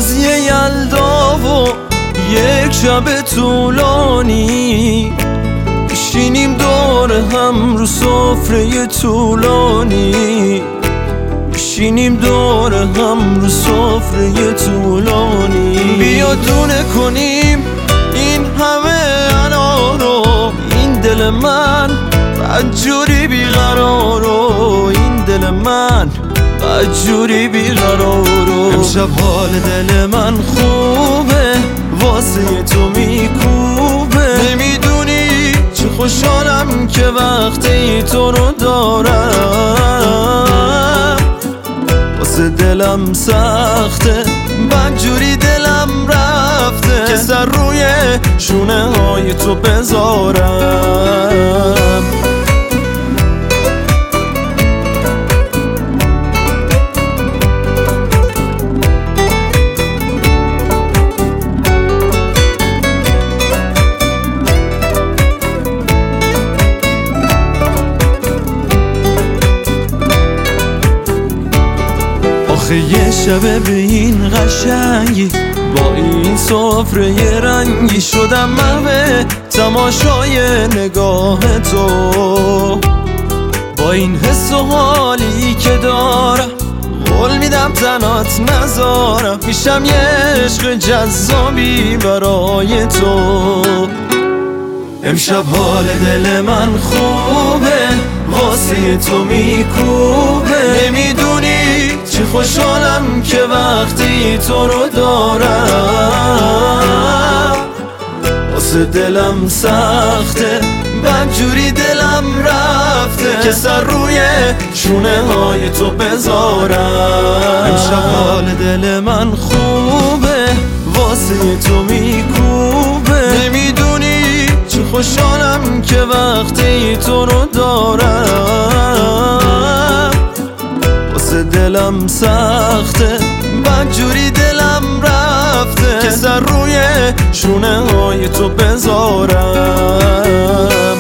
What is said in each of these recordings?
بازی یلدا و یک شب طولانی، بشینیم دور هم رو سفره طولانی، بشینیم دور هم رو سفره طولانی. بیا دونه کنیم این همه انارو، این دل من بدجوری بیقرارو، این دل من بدجوری بیقرارو. امشب حال دل من خوبه، واسه تو میکوبه. نمیدونی چه خوشحالم که وقتی تو رو دارم، واسه دلم سخته بدجوری دلم رفته که سر روی شونه های تو بذارم. آخه یه شبه به این قشنگی، با این سفره رنگی، شدم محو تماشای نگاه تو. با این حس و حالی که دارم، قول میدم تنات نذارم، میشم یه عشق جذابی برای تو. امشب حال دل من خوبه، واسه تو میکوبه. نمیدونی چه خوشحالم که وقتی تو رو دارم، واسه دلم سخته بدجوری دلم رفته که سر روی شونه های تو بذارم. امشب حال دل من خوبه، واسه تو میکوبه. نمیدونی چه خوشحالم که وقتی تو رو دارم، واسه دلم سخته بدجوری دلم رفته که سر روی شونه های تو بذارم.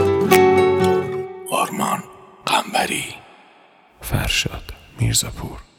آرمان قنبری، فرشاد میرزاپور.